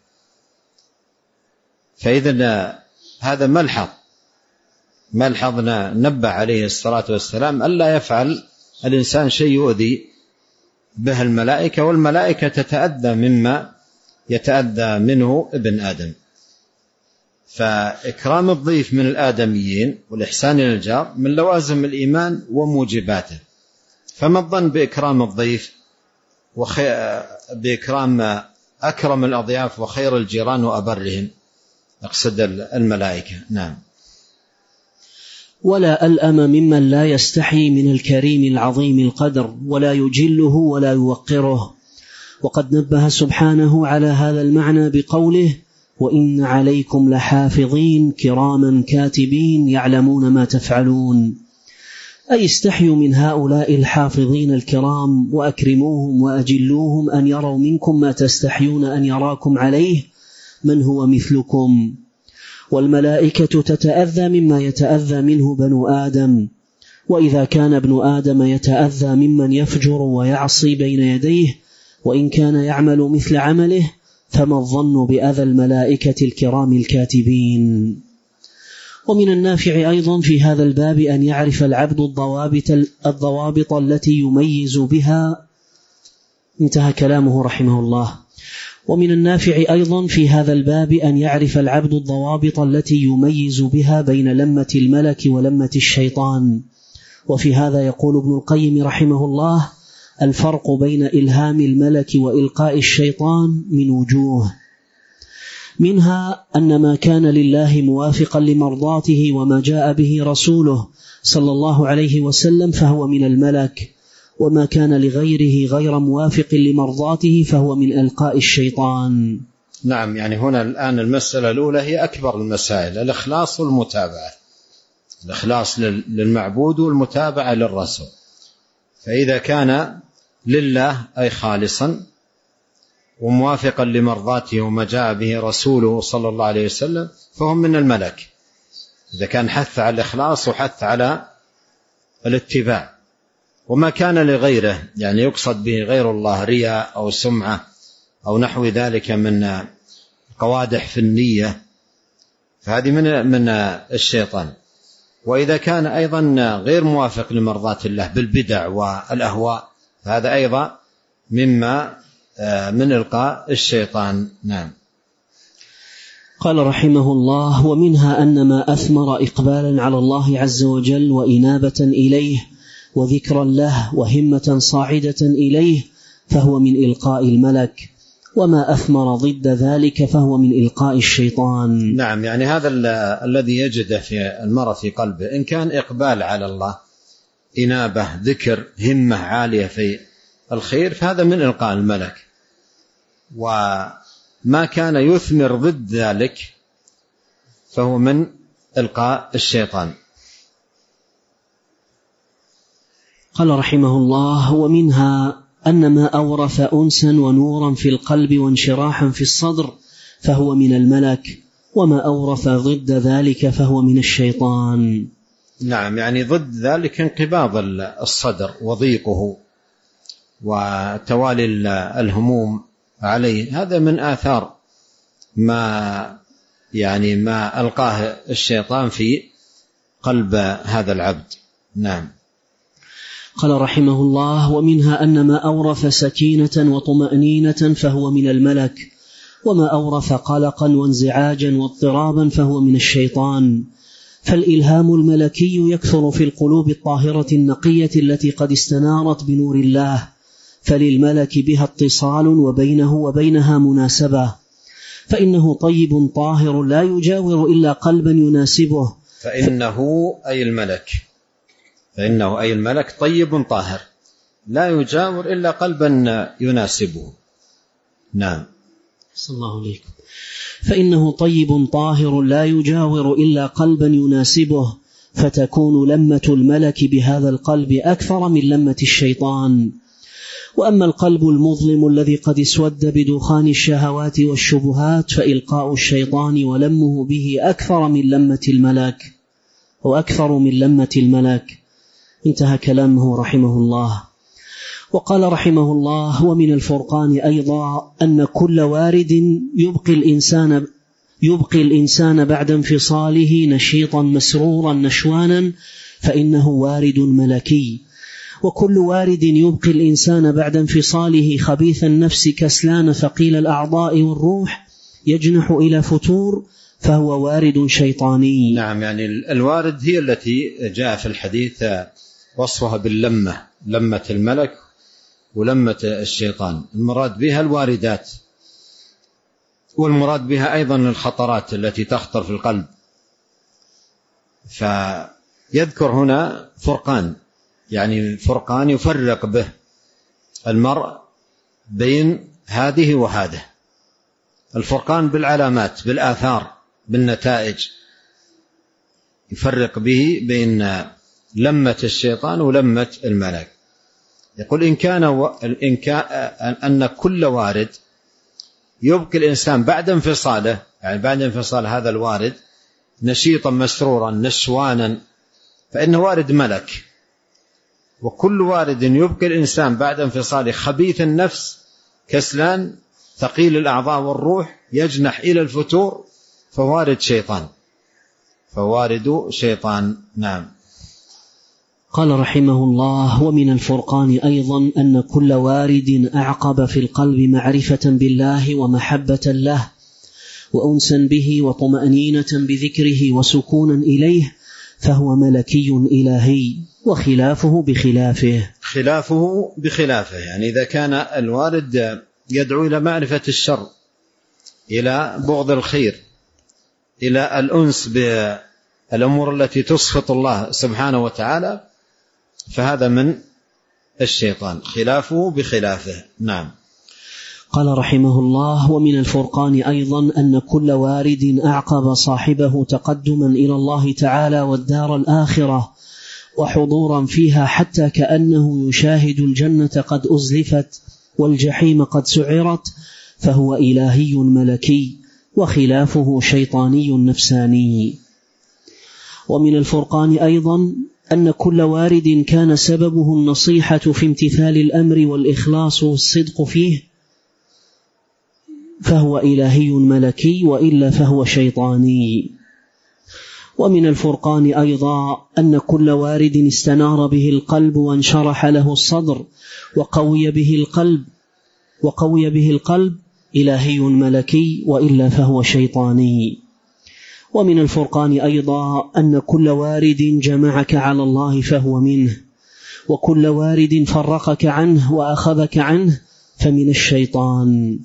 فإذا هذا ملحظ ملحظنا نبه عليه الصلاة والسلام ألا يفعل الإنسان شيء يؤذي به الملائكة، والملائكة تتأذى مما يتأذى منه ابن آدم. فإكرام الضيف من الآدميين والإحسان إلى الجار من لوازم الإيمان وموجباته. فما الظن بإكرام الضيف وخي... بإكرام أكرم الأضياف وخير الجيران وأبرهم؟ أقصد الملائكة. نعم. ولا ألأم ممن لا يستحي من الكريم العظيم القدر ولا يجله ولا يوقره. وقد نبه سبحانه على هذا المعنى بقوله: وإن عليكم لحافظين كراما كاتبين يعلمون ما تفعلون. أي استحيوا من هؤلاء الحافظين الكرام وأكرموهم وأجلوهم أن يروا منكم ما تستحيون أن يراكم عليه من هو مثلكم. والملائكة تتأذى مما يتأذى منه بنو آدم، وإذا كان ابن آدم يتأذى ممن يفجر ويعصي بين يديه وإن كان يعمل مثل عمله، فما الظن بأذى الملائكة الكرام الكاتبين. ومن النافع أيضا في هذا الباب أن يعرف العبد الضوابط, الضوابط التي يميز بها. انتهى كلامه رحمه الله. ومن النافع أيضا في هذا الباب أن يعرف العبد الضوابط التي يميز بها بين لمة الملك ولمة الشيطان، وفي هذا يقول ابن القيم رحمه الله: الفرق بين إلهام الملك وإلقاء الشيطان من وجوه، منها أن ما كان لله موافقا لمرضاته وما جاء به رسوله صلى الله عليه وسلم فهو من الملك، وما كان لغيره غير موافق لمرضاته فهو من إلقاء الشيطان. نعم، يعني هنا الآن المسألة الأولى هي أكبر المسائل، الإخلاص والمتابعة، الإخلاص للمعبود والمتابعة للرسول. فإذا كان لله أي خالصا وموافقا لمرضاته وما جاء به رسوله صلى الله عليه وسلم فهم من الملك، إذا كان حث على الإخلاص وحث على الاتباع. وما كان لغيره، يعني يقصد به غير الله، رياء أو سمعة أو نحو ذلك من قوادح في النية، فهذه من من الشيطان. وإذا كان أيضا غير موافق لمرضات الله بالبدع والأهواء فهذا أيضا مما من إلقاء الشيطان. نعم. قال رحمه الله: ومنها أن ما أثمر إقبالا على الله عز وجل وإنابة إليه وذكرا له وهمة صاعدة إليه فهو من إلقاء الملك، وما أثمر ضد ذلك فهو من إلقاء الشيطان. نعم، يعني هذا الذي يجده في المرء في قلبه، إن كان إقبال على الله، إنابة، ذكر، همة عالية في الخير، فهذا من إلقاء الملك. وما كان يثمر ضد ذلك فهو من إلقاء الشيطان. قال رحمه الله: ومنها أن ما أورث أنسا ونورا في القلب وانشراحا في الصدر فهو من الملك، وما أورث ضد ذلك فهو من الشيطان. نعم، يعني ضد ذلك انقباض الصدر وضيقه وتوالي الهموم عليه، هذا من آثار ما يعني ما ألقاه الشيطان في قلب هذا العبد. نعم. قال رحمه الله: ومنها أن ما أورث سكينة وطمأنينة فهو من الملك، وما أورث قلقا وانزعاجا واضطرابا فهو من الشيطان. فالإلهام الملكي يكثر في القلوب الطاهرة النقية التي قد استنارت بنور الله، فللملك بها اتصال وبينه وبينها مناسبة، فإنه طيب طاهر لا يجاور إلا قلبا يناسبه. فإنه أي الملك فإنه أي الملك طيب طاهر لا يجاور إلا قلبا يناسبه. نعم. صلى الله عليكم. فإنه طيب طاهر لا يجاور إلا قلبا يناسبه، فتكون لمة الملك بهذا القلب أكثر من لمة الشيطان. وأما القلب المظلم الذي قد اسود بدخان الشهوات والشبهات فإلقاء الشيطان ولمه به أكثر من لمة الملك وأكثر من لمة الملك. انتهى كلامه رحمه الله. وقال رحمه الله: ومن الفرقان أيضا أن كل وارد يبقي الإنسان يبقي الإنسان بعد انفصاله نشيطا مسرورا نشوانا فإنه وارد ملكي، وكل وارد يبقي الإنسان بعد انفصاله خبيث النفس كسلان ثقيل الأعضاء والروح يجنح إلى فتور فهو وارد شيطاني. نعم، يعني الوارد هي التي جاء في الحديث وصفها باللمة، لمة الملك ولمة الشيطان، المراد بها الواردات، والمراد بها أيضا الخطرات التي تخطر في القلب. فيذكر هنا فرقان، يعني فرقان يفرق به المرء بين هذه وهذه، الفرقان بالعلامات، بالآثار، بالنتائج، يفرق به بين لمة الشيطان ولمة الملك. يقول إن كان, و... إن كان أن كل وارد يبقي الإنسان بعد انفصاله، يعني بعد انفصال هذا الوارد نشيطا مسرورا نشوانا فإنه وارد ملك، وكل وارد يبقي الإنسان بعد انفصاله خبيث النفس كسلان ثقيل الأعضاء والروح يجنح إلى الفتور فوارد شيطان فوارد شيطان. نعم. قال رحمه الله: ومن الفرقان أيضا أن كل وارد أعقب في القلب معرفة بالله ومحبة له وأنسا به وطمأنينة بذكره وسكونا إليه فهو ملكي إلهي، وخلافه بخلافه. خلافه بخلافه يعني إذا كان الوارد يدعو إلى معرفة الشر، إلى بغض الخير، إلى الأنس بالأمور التي تسخط الله سبحانه وتعالى، فهذا من الشيطان، خلافه بخلافه. نعم. قال رحمه الله: ومن الفرقان أيضا أن كل وارد أعقب صاحبه تقدما إلى الله تعالى والدار الآخرة وحضورا فيها حتى كأنه يشاهد الجنة قد أزلفت والجحيم قد سعرت، فهو إلهي ملكي، وخلافه شيطاني نفساني. ومن الفرقان أيضا أن كل وارد كان سببه النصيحة في امتثال الأمر والإخلاص والصدق فيه فهو إلهي ملكي، وإلا فهو شيطاني. ومن الفرقان أيضا أن كل وارد استنار به القلب وانشرح له الصدر وقوي به القلب وقوي به القلب إلهي ملكي، وإلا فهو شيطاني. ومن الفرقان أيضا أن كل وارد جمعك على الله فهو منه، وكل وارد فرقك عنه وأخذك عنه فمن الشيطان.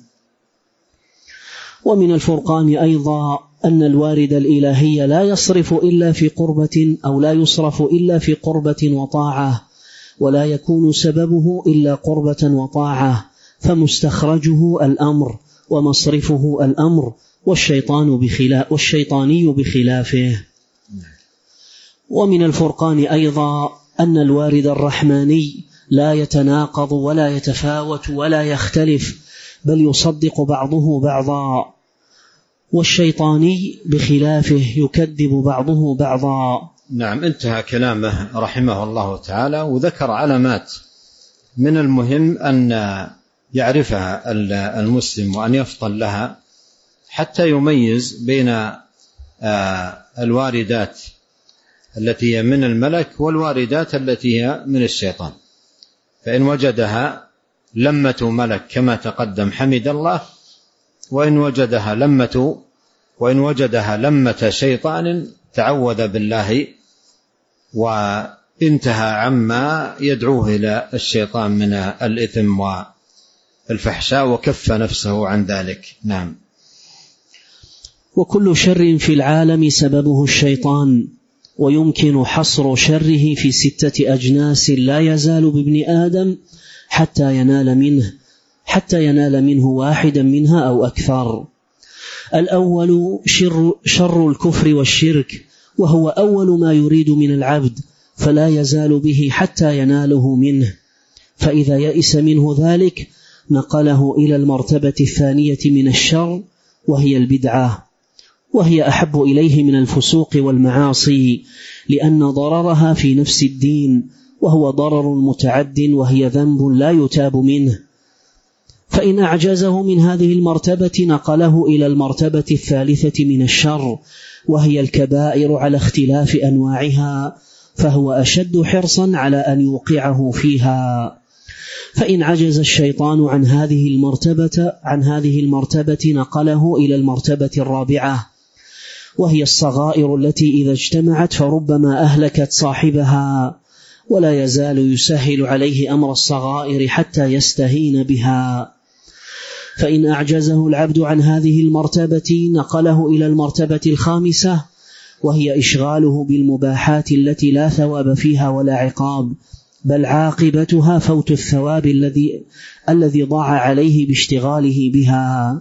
ومن الفرقان أيضا أن الوارد الإلهي لا يصرف إلا في قربة أو لا يصرف إلا في قربة وطاعة، ولا يكون سببه إلا قربة وطاعة، فمستخرجه الأمر ومصرفه الأمر، والشيطان بخلاف والشيطاني بخلافه. ومن الفرقان أيضا أن الوارد الرحماني لا يتناقض ولا يتفاوت ولا يختلف، بل يصدق بعضه بعضا، والشيطاني بخلافه يكذب بعضه بعضا. نعم. انتهى كلامه رحمه الله تعالى، وذكر علامات من المهم أن يعرفها المسلم وأن يفطن لها حتى يميز بين الواردات التي هي من الملك والواردات التي هي من الشيطان. فإن وجدها لمة ملك كما تقدم حمد الله، وإن وجدها لمة وإن وجدها لمة شيطان تعوذ بالله وانتهى عما يدعوه إلى الشيطان من الإثم والفحشاء وكف نفسه عن ذلك. نعم. وكل شر في العالم سببه الشيطان، ويمكن حصر شره في ستة أجناس لا يزال بابن آدم حتى ينال منه حتى ينال منه واحدا منها أو أكثر. الأول شر, شر الكفر والشرك، وهو أول ما يريد من العبد، فلا يزال به حتى يناله منه، فإذا يئس منه ذلك نقله إلى المرتبة الثانية من الشر، وهي البدعة، وهي أحب إليه من الفسوق والمعاصي، لأن ضررها في نفس الدين، وهو ضرر متعد، وهي ذنب لا يتاب منه. فإن أعجزه من هذه المرتبة نقله إلى المرتبة الثالثة من الشر، وهي الكبائر على اختلاف أنواعها، فهو أشد حرصا على أن يوقعه فيها. فإن عجز الشيطان عن هذه المرتبة عن هذه المرتبة نقله إلى المرتبة الرابعة، وهي الصغائر التي إذا اجتمعت فربما أهلكت صاحبها، ولا يزال يسهل عليه أمر الصغائر حتى يستهين بها. فإن أعجزه العبد عن هذه المرتبة نقله إلى المرتبة الخامسة، وهي إشغاله بالمباحات التي لا ثواب فيها ولا عقاب، بل عاقبتها فوت الثواب الذي الذي ضاع عليه باشتغاله بها.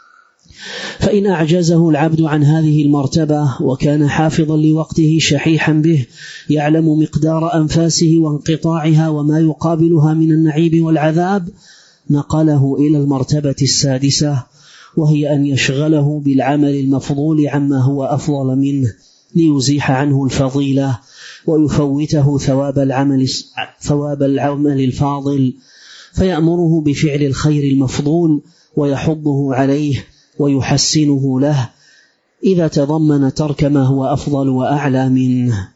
فإن أعجزه العبد عن هذه المرتبة وكان حافظا لوقته شحيحا به، يعلم مقدار أنفاسه وانقطاعها وما يقابلها من النعيم والعذاب، نقله إلى المرتبة السادسة، وهي أن يشغله بالعمل المفضول عما هو أفضل منه، ليزيح عنه الفضيلة ويفوته ثواب العمل ثواب العمل الفاضل، فيأمره بفعل الخير المفضول ويحضه عليه ويحسنه له إذا تضمن ترك ما هو أفضل وأعلى منه.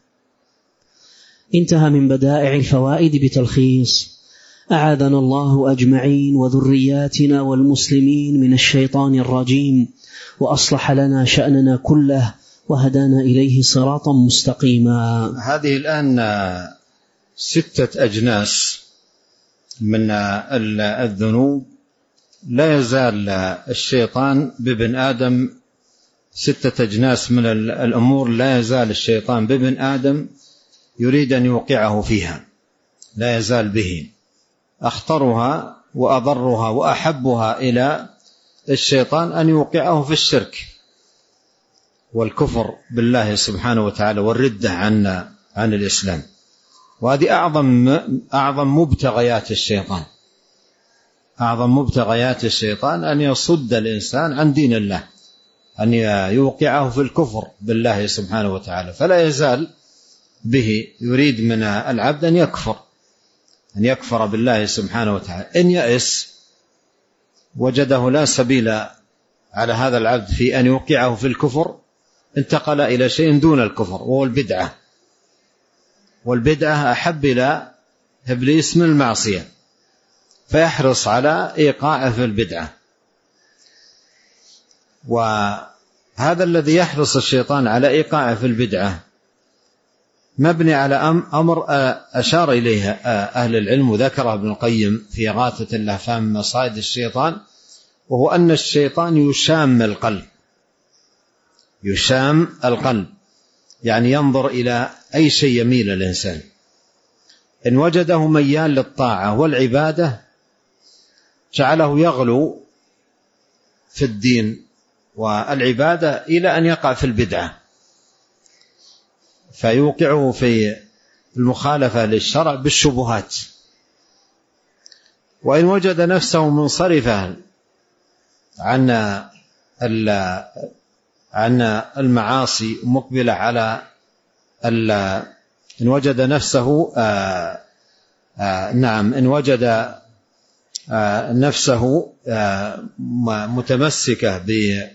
انتهى من بدائع الفوائد بتلخيص. أعاذنا الله أجمعين وذرياتنا والمسلمين من الشيطان الرجيم، وأصلح لنا شأننا كله، وهدانا إليه صراطا مستقيما. هذه الآن ستة أجناس من الذنوب لا يزال الشيطان بابن آدم، ستة أجناس من الأمور لا يزال الشيطان بابن آدم يريد أن يوقعه فيها، لا يزال به. أخطرها وأضرها وأحبها إلى الشيطان أن يوقعه في الشرك والكفر بالله سبحانه وتعالى والردة عن عن الإسلام. وهذه أعظم أعظم مبتغيات الشيطان، أعظم مبتغيات الشيطان أن يصد الإنسان عن دين الله، أن يوقعه في الكفر بالله سبحانه وتعالى. فلا يزال به، يريد من العبد أن يكفر أن يكفر بالله سبحانه وتعالى. إن يأس وجده لا سبيل على هذا العبد في أن يوقعه في الكفر، انتقل إلى شيء دون الكفر وهو البدعة. والبدعة أحب إلى إبليس من المعصية، فيحرص على إيقاعه في البدعة. وهذا الذي يحرص الشيطان على إيقاعه في البدعة مبني على أمر أشار إليه أهل العلم وذكره ابن القيم في إغاثة اللهفان من مصائد الشيطان، وهو أن الشيطان يشام القلب، يشام القلب يعني ينظر إلى أي شيء يميل الإنسان. إن وجده ميال للطاعة والعبادة جعله يغلو في الدين والعبادة إلى أن يقع في البدعة، فيوقعه في المخالفة للشرع بالشبهات. وإن وجد نفسه منصرفا عن عن المعاصي مقبلة على إن وجد نفسه آآ آآ نعم إن وجد نفسه متمسكة بال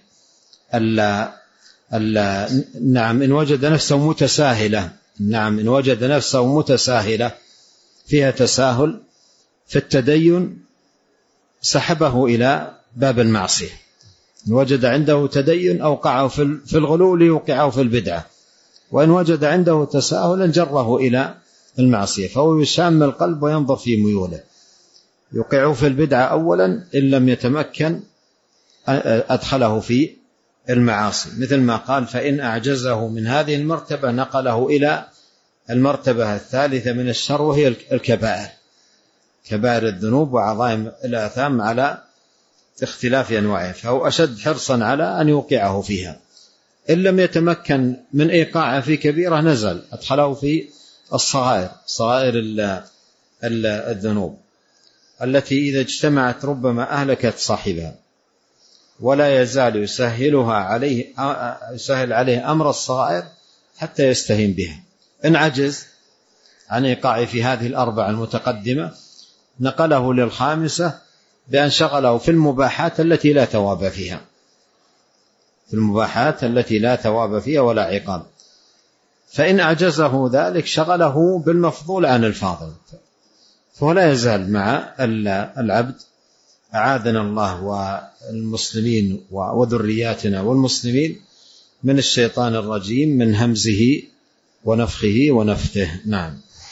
نعم إن وجد نفسه متساهلة نعم إن وجد نفسه متساهلة فيها تساهل في التدين سحبه إلى باب المعصية. إن وجد عنده تدين أوقعه في الغلو ليوقعه في البدعة، وإن وجد عنده تساهلا جره إلى المعصية. فهو يشام القلب وينظر في ميوله، يوقعه في البدعة أولا، إن لم يتمكن أدخله في المعاصي، مثل ما قال فإن أعجزه من هذه المرتبة نقله إلى المرتبة الثالثة من الشر وهي الكبائر، كبائر الذنوب وعظائم الآثام على اختلاف أنواعه، فهو أشد حرصا على أن يوقعه فيها. إن لم يتمكن من إيقاعه في كبيرة نزل أدخله في الصغائر، صغائر الذنوب التي إذا اجتمعت ربما أهلكت صاحبها، ولا يزال يسهلها عليه يسهل عليه أمر الصغائر حتى يستهين بها. إن عجز عن إيقاعه في هذه الأربعة المتقدمة نقله للخامسة بأن شغله في المباحات التي لا ثواب فيها، في المباحات التي لا ثواب فيها ولا عقاب. فإن أعجزه ذلك شغله بالمفضول عن الفاضل، فلا يزال مع العبد أعاذنا الله والمسلمين وذرياتنا والمسلمين من الشيطان الرجيم من همزه ونفخه ونفثه. نعم.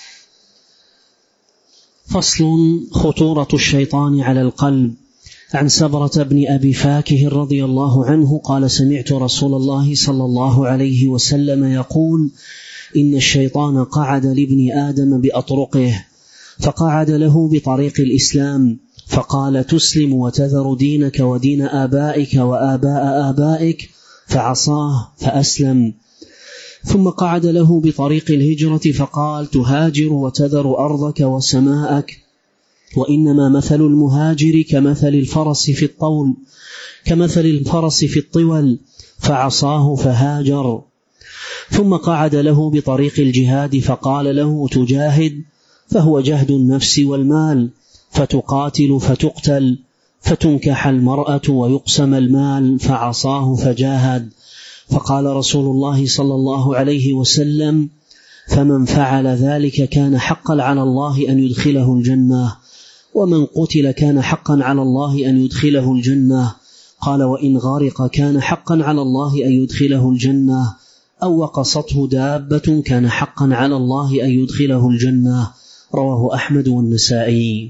فصل: خطورة الشيطان على القلب. عن سبرة بن أبي فاكه رضي الله عنه قال: سمعت رسول الله صلى الله عليه وسلم يقول: إن الشيطان قعد لابن آدم بأطرقه، فقعد له بطريق الإسلام فقال: تسلم وتذر دينك ودين آبائك وآباء آبائك، فعصاه فأسلم. ثم قعد له بطريق الهجرة فقال: تهاجر وتذر أرضك وسماءك، وإنما مثل المهاجر كمثل الفرس في الطول كمثل الفرس في الطول، فعصاه فهاجر. ثم قعد له بطريق الجهاد فقال له: تجاهد، فهو جهد النفس والمال، فتقاتل فتقتل، فتنكح المرأة ويقسم المال، فعصاه فجاهد. فقال رسول الله صلى الله عليه وسلم: فمن فعل ذلك كان حقا على الله أن يدخله الجنة، ومن قتل كان حقا على الله أن يدخله الجنة. قال: وإن غرق كان حقا على الله أن يدخله الجنة. أو وقصته دابة كان حقا على الله أن يدخله الجنة. رواه أحمد والنسائي.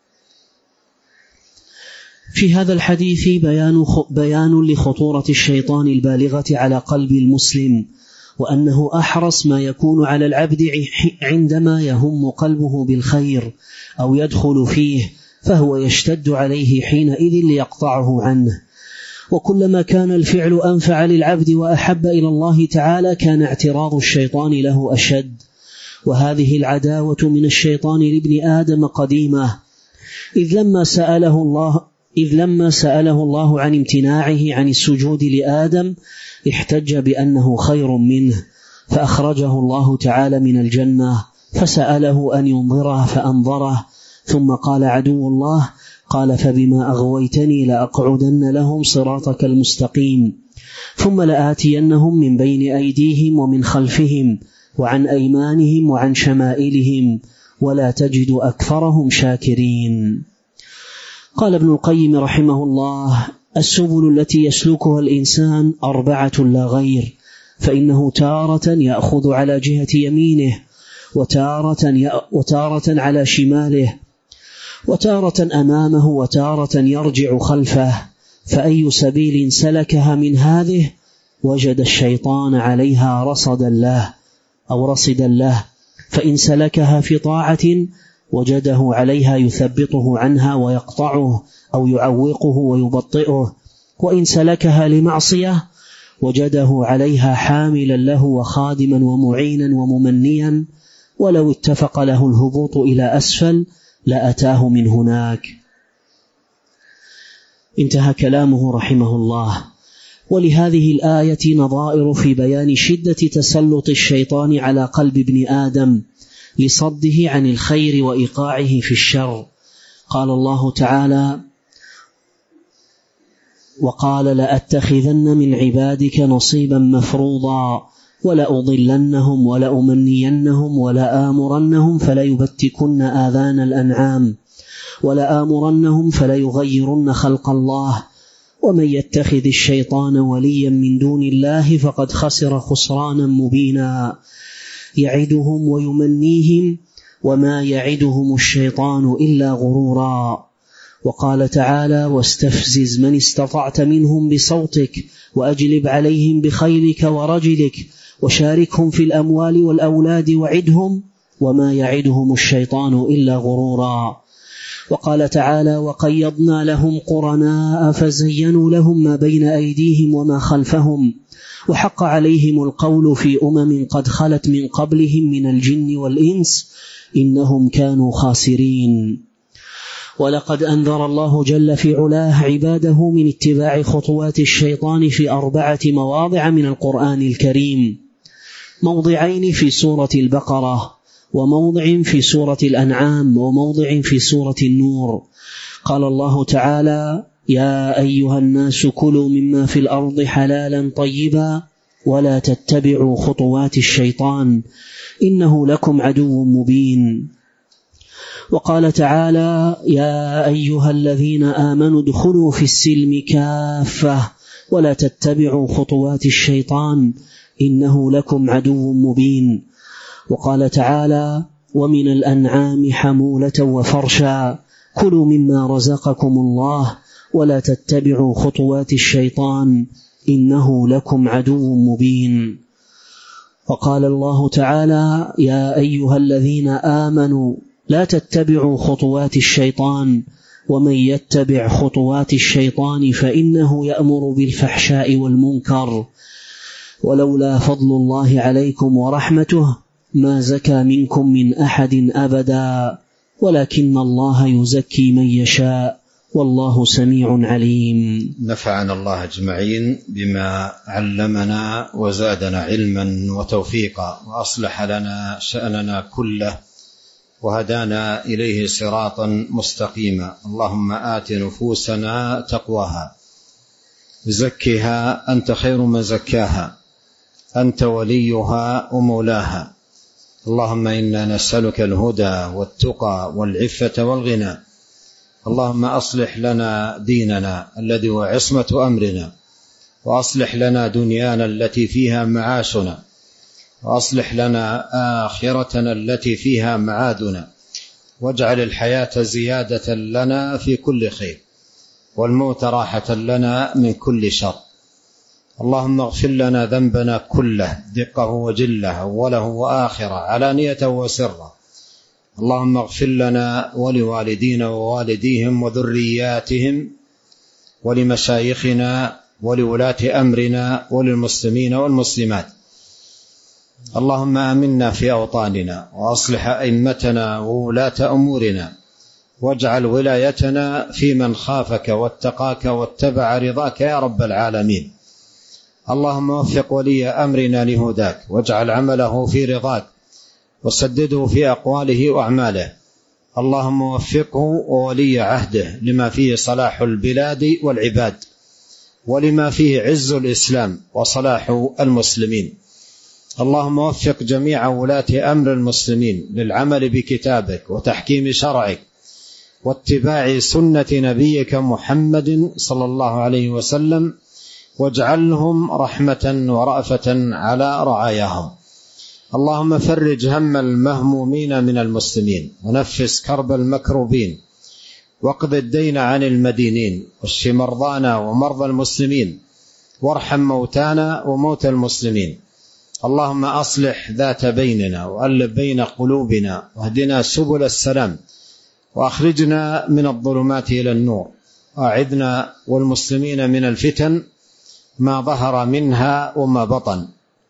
في هذا الحديث بيان بيان لخطورة الشيطان البالغة على قلب المسلم، وأنه أحرص ما يكون على العبد عندما يهم قلبه بالخير أو يدخل فيه، فهو يشتد عليه حينئذ ليقطعه عنه. وكلما كان الفعل أنفع للعبد وأحب إلى الله تعالى كان اعتراض الشيطان له أشد. وهذه العداوة من الشيطان لابن آدم قديمة، إذ لما سأله الله إذ لما سأله الله عن امتناعه عن السجود لآدم احتج بأنه خير منه، فأخرجه الله تعالى من الجنة، فسأله أن ينظره فأنظره، ثم قال عدو الله، قال فبما أغويتني لأقعدن لهم صراطك المستقيم، ثم لآتينهم من بين أيديهم ومن خلفهم وعن أيمانهم وعن شمائلهم ولا تجد أكثرهم شاكرين. قال ابن القيم رحمه الله: السبل التي يسلكها الإنسان أربعة لا غير، فإنه تارة يأخذ على جهة يمينه، وتارة, وتارة على شماله، وتارة أمامه، وتارة يرجع خلفه، فأي سبيل سلكها من هذه وجد الشيطان عليها رصدا له أو رصدا له، فإن سلكها في طاعة وجده عليها يثبطه عنها ويقطعه أو يعوقه ويبطئه، وإن سلكها لمعصية وجده عليها حاملا له وخادما ومعينا وممنيا، ولو اتفق له الهبوط إلى أسفل لأتاه من هناك. انتهى كلامه رحمه الله. ولهذه الآية نظائر في بيان شدة تسلط الشيطان على قلب ابن آدم لصده عن الخير وإيقاعه في الشر. قال الله تعالى: وقال لأتخذن من عبادك نصيبا مفروضا ولأضلنهم ولأمنينهم ولآمرنهم فليبتكن آذان الأنعام ولآمرنهم فليغيرن خلق الله ومن يتخذ الشيطان وليا من دون الله فقد خسر خسرانا مبينا يعدهم ويمنيهم وما يعدهم الشيطان إلا غرورا. وقال تعالى: واستفزز من استطعت منهم بصوتك وأجلب عليهم بخيلك ورجلك وشاركهم في الأموال والأولاد وعدهم وما يعدهم الشيطان إلا غرورا. وقال تعالى: وقيضنا لهم قرناء فزينوا لهم ما بين أيديهم وما خلفهم وحق عليهم القول في أمم قد خلت من قبلهم من الجن والإنس إنهم كانوا خاسرين. ولقد أنذر الله جل في علاه عباده من اتباع خطوات الشيطان في أربعة مواضع من القرآن الكريم، موضعين في سورة البقرة، وموضع في سورة الأنعام، وموضع في سورة النور. قال الله تعالى: يا أيها الناس كلوا مما في الأرض حلالا طيبا ولا تتبعوا خطوات الشيطان إنه لكم عدو مبين. وقال تعالى: يا أيها الذين آمنوا ادخلوا في السلم كافة ولا تتبعوا خطوات الشيطان إنه لكم عدو مبين. وقال تعالى: ومن الأنعام حمولة وفرشا كلوا مما رزقكم الله ولا تتبعوا خطوات الشيطان إنه لكم عدو مبين. وقال الله تعالى: يا أيها الذين آمنوا لا تتبعوا خطوات الشيطان ومن يتبع خطوات الشيطان فإنه يأمر بالفحشاء والمنكر ولولا فضل الله عليكم ورحمته ما زكى منكم من أحد أبدا ولكن الله يزكي من يشاء والله سميع عليم. نفعنا الله أجمعين بما علمنا وزادنا علما وتوفيقا وأصلح لنا شأننا كله وهدانا إليه صراطا مستقيما. اللهم آت نفوسنا تقواها زكها أنت خير من زكاها أنت وليها ومولاها. اللهم إنا نسألك الهدى والتقى والعفة والغنى. اللهم أصلح لنا ديننا الذي هو عصمة أمرنا وأصلح لنا دنيانا التي فيها معاشنا، وأصلح لنا آخرتنا التي فيها معادنا، واجعل الحياة زيادة لنا في كل خير، والموت راحة لنا من كل شر. اللهم اغفر لنا ذنبنا كله، دقه وجله، أوله وآخره، علانية وسره. اللهم اغفر لنا ولوالدينا ووالديهم وذرياتهم ولمشايخنا ولولاة أمرنا وللمسلمين والمسلمات. اللهم آمنا في أوطاننا، وأصلح أئمتنا وولاة أمورنا، واجعل ولايتنا في من خافك واتقاك واتبع رضاك يا رب العالمين. اللهم وفق ولي أمرنا لهداك، واجعل عمله في رضاك، وسدده في أقواله وأعماله. اللهم وفقه وولي عهده لما فيه صلاح البلاد والعباد، ولما فيه عز الإسلام وصلاح المسلمين. اللهم وفق جميع ولاة أمر المسلمين للعمل بكتابك وتحكيم شرعك واتباع سنة نبيك محمد صلى الله عليه وسلم، واجعلهم رحمة ورأفة على رعاياهم. اللهم فرج هم المهمومين من المسلمين، ونفس كرب المكروبين، واقض الدين عن المدينين، واشف مرضانا ومرضى المسلمين، وارحم موتانا وموتى المسلمين. اللهم أصلح ذات بيننا، وألف بين قلوبنا، واهدنا سبل السلام، وأخرجنا من الظلمات إلى النور، وأعذنا والمسلمين من الفتن ما ظهر منها وما بطن.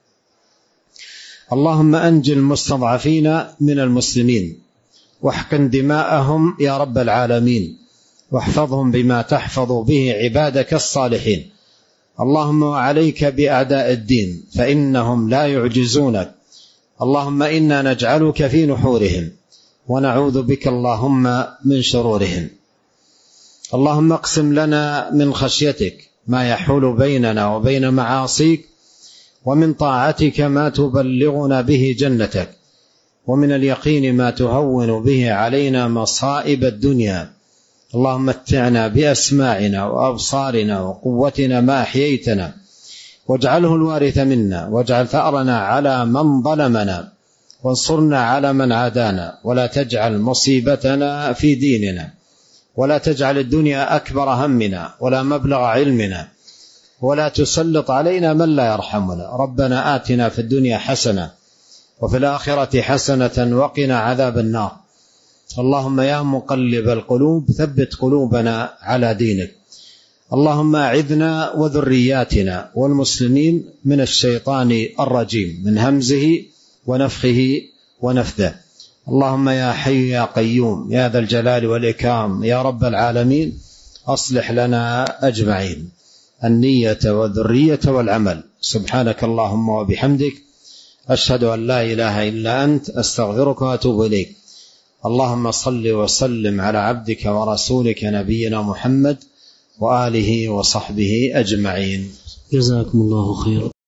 اللهم أنجِ المستضعفين من المسلمين، واحقن دماءهم يا رب العالمين، واحفظهم بما تحفظ به عبادك الصالحين. اللهم وعليك بأعداء الدين، فإنهم لا يعجزونك. اللهم إنا نجعلك في نحورهم، ونعوذ بك اللهم من شرورهم. اللهم اقسم لنا من خشيتك ما يحول بيننا وبين معاصيك، ومن طاعتك ما تبلغنا به جنتك، ومن اليقين ما تهون به علينا مصائب الدنيا. اللهم متعنا بأسماعنا وأبصارنا وقوتنا ما أحييتنا، واجعله الوارث منا، واجعل ثأرنا على من ظلمنا، وانصرنا على من عادانا، ولا تجعل مصيبتنا في ديننا، ولا تجعل الدنيا أكبر همنا ولا مبلغ علمنا، ولا تسلط علينا من لا يرحمنا. ربنا آتنا في الدنيا حسنة، وفي الآخرة حسنة، وقنا عذاب النار. اللهم يا مقلب القلوب ثبت قلوبنا على دينك. اللهم أعذنا وذرياتنا والمسلمين من الشيطان الرجيم، من همزه ونفخه ونفثه. اللهم يا حي يا قيوم يا ذا الجلال والإكرام يا رب العالمين، أصلح لنا أجمعين النية والذرية والعمل. سبحانك اللهم وبحمدك، أشهد أن لا إله إلا أنت، أستغفرك وأتوب إليك. اللهم صل وسلم على عبدك ورسولك نبينا محمد وآله وصحبه أجمعين. جزاكم الله خيرا.